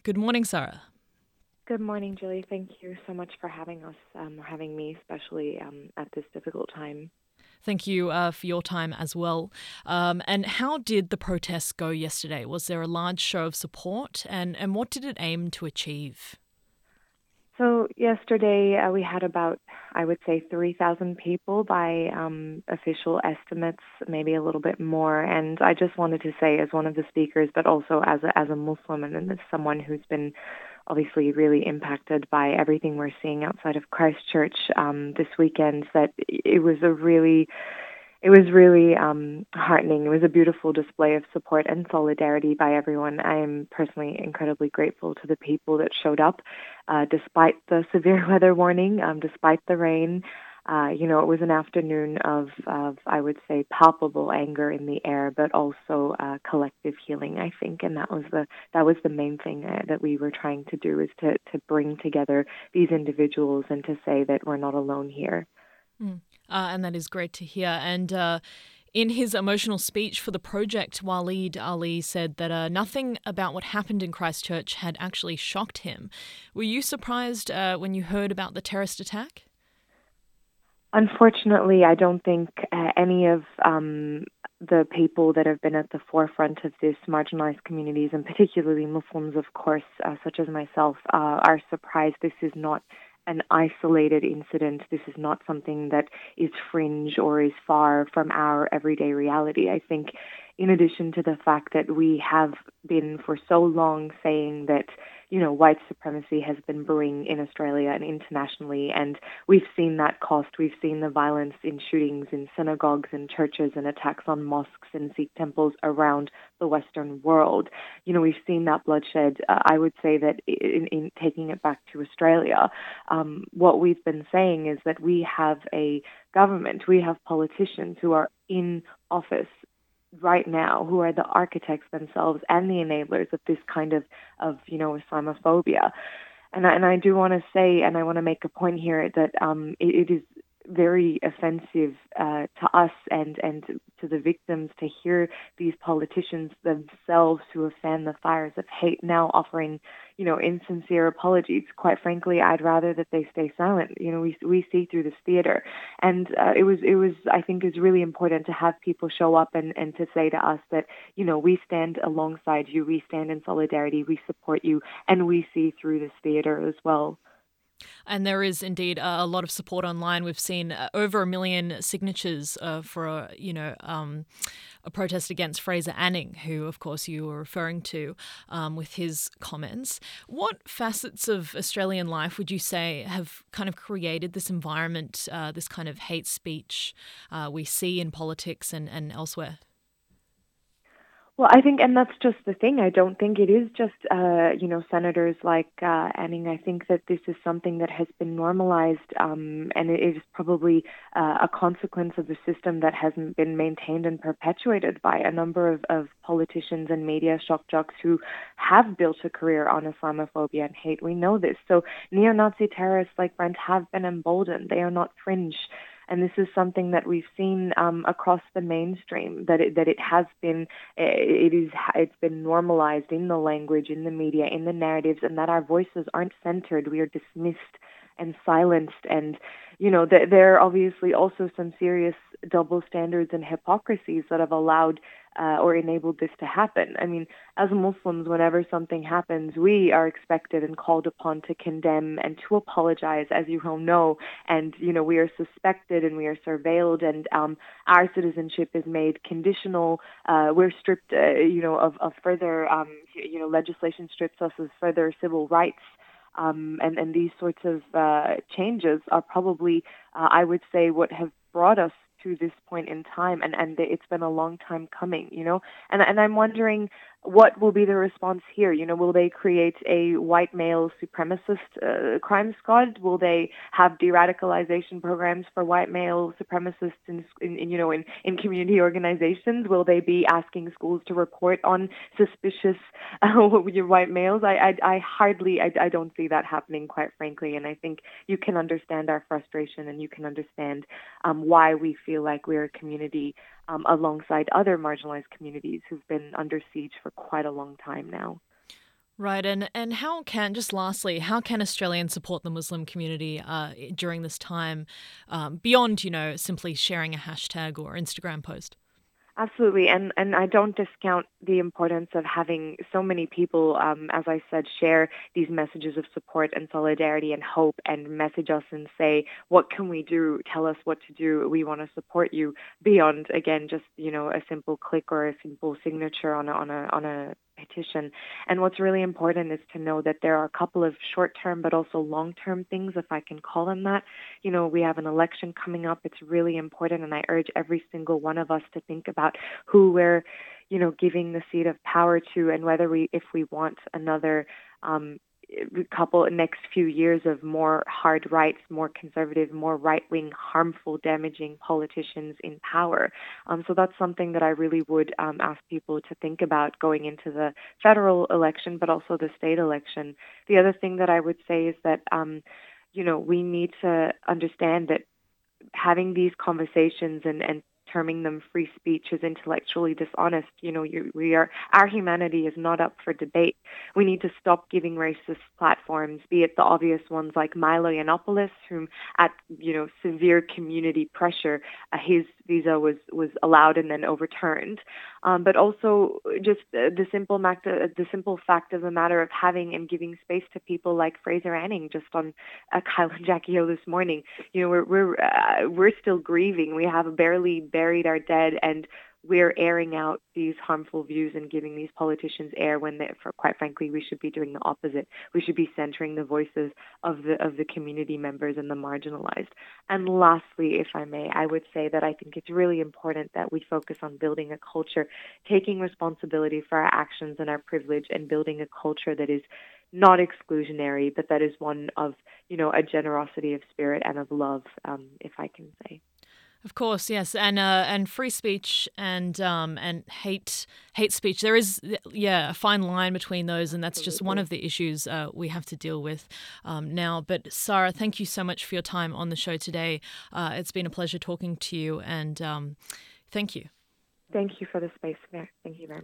Good morning, Sarah. Good morning, Julie. Thank you so much for having us, or having me, especially at this difficult time. Thank you for your time as well. And how did the protests go yesterday? Was there a large show of support, and what did it aim to achieve? So yesterday we had about, I would say, 3,000 people by official estimates, maybe a little bit more. And I just wanted to say, as one of the speakers, but also as a Muslim and as someone who's been obviously really impacted by everything we're seeing outside of Christchurch this weekend, that it was really heartening. It was a beautiful display of support and solidarity by everyone. I am personally incredibly grateful to the people that showed up, despite the severe weather warning, despite the rain. It was an afternoon of, I would say, palpable anger in the air, but also collective healing, I think. And that was the main thing that we were trying to do, is to bring together these individuals and to say that we're not alone here. Mm. And that is great to hear. And in his emotional speech for the project, Waleed Ali said that nothing about what happened in Christchurch had actually shocked him. Were you surprised when you heard about the terrorist attack? Unfortunately, I don't think any of the people that have been at the forefront of this, marginalized communities, and particularly Muslims, of course, such as myself, are surprised. This is not an isolated incident. This is not something that is fringe or is far from our everyday reality. I think, in addition to the fact that we have been for so long saying that, white supremacy has been brewing in Australia and internationally, and we've seen that cost. We've seen the violence in shootings in synagogues and churches and attacks on mosques and Sikh temples around the Western world. We've seen that bloodshed. I would say that in taking it back to Australia, what we've been saying is that we have a government, we have politicians who are in office right now, who are the architects themselves and the enablers of this kind of Islamophobia. And I do want to say, and I want to make a point here, that it is very offensive to us and to the victims to hear these politicians themselves, who have fanned the fires of hate, now offering, insincere apologies. Quite frankly, I'd rather that they stay silent. We see through this theater, and it was I think is really important to have people show up and to say to us that, we stand alongside you, we stand in solidarity, we support you, and we see through this theater as well. And there is indeed a lot of support online. We've seen over 1 million signatures for a protest against Fraser Anning, who, of course, you were referring to with his comments. What facets of Australian life would you say have kind of created this environment, this kind of hate speech we see in politics and elsewhere? Well, I think, and that's just the thing. I don't think it is just, senators like Anning. I think that this is something that has been normalized, and it is probably a consequence of the system that hasn't been maintained and perpetuated by a number of politicians and media shock jocks who have built a career on Islamophobia and hate. We know this. So neo-Nazi terrorists like Brent have been emboldened. They are not fringe. And this is something that we've seen across the mainstream, that it has been it's been normalized in the language, in the media, in the narratives, and that our voices aren't centered. We are dismissed and silenced, and there are obviously also some serious double standards and hypocrisies that have allowed or enabled this to happen. I mean, as Muslims, whenever something happens, we are expected and called upon to condemn and to apologize, as you all know. And we are suspected and we are surveilled, and our citizenship is made conditional. We're stripped, of further, legislation strips us of further civil rights. And these sorts of changes are probably, I would say, what have brought us to this point in time, and it's been a long time coming, and I'm wondering what will be the response here. Will they create a white male supremacist crime squad? Will they have de-radicalization programs for white male supremacists in community organizations? Will they be asking schools to report on suspicious white males? I don't see that happening, quite frankly, and I think you can understand our frustration, and you can understand why we feel like we're a community alongside other marginalized communities who've been under siege for quite a long time now. Right, and how can, just lastly, how can Australians support the Muslim community during this time, beyond, simply sharing a hashtag or Instagram post? Absolutely, and I don't discount the importance of having so many people, as I said, share these messages of support and solidarity and hope, and message us and say, "What can we do? Tell us what to do. We want to support you." Beyond, again, just a simple click or a simple signature on a petition. And what's really important is to know that there are a couple of short-term but also long-term things, if I can call them that. We have an election coming up. It's really important, and I urge every single one of us to think about who we're, giving the seat of power to, and if we want another um, couple next few years of more hard rights, more conservative, more right-wing, harmful, damaging politicians in power. So that's something that I really would ask people to think about going into the federal election, but also the state election. The other thing that I would say is that we need to understand that having these conversations and terming them free speech is intellectually dishonest. Our humanity is not up for debate. We need to stop giving racist platforms, be it the obvious ones like Milo Yiannopoulos, whom at severe community pressure, his visa was allowed and then overturned. But also just the simple fact of the matter of having and giving space to people like Fraser Anning, just on Kyle and Jackie O this morning. We're still grieving. We have barely buried our dead, and we're airing out these harmful views and giving these politicians air when, quite frankly, we should be doing the opposite. We should be centering the voices of the community members and the marginalized. And lastly, if I may, I would say that I think it's really important that we focus on building a culture, taking responsibility for our actions and our privilege, and building a culture that is not exclusionary, but that is one of, a generosity of spirit and of love, if I can say. Of course, yes, and free speech and hate speech. There is, a fine line between those, and that's just one of the issues we have to deal with now. But Sarah, thank you so much for your time on the show today. It's been a pleasure talking to you, and thank you. Thank you for the space, Mayor. Thank you very much.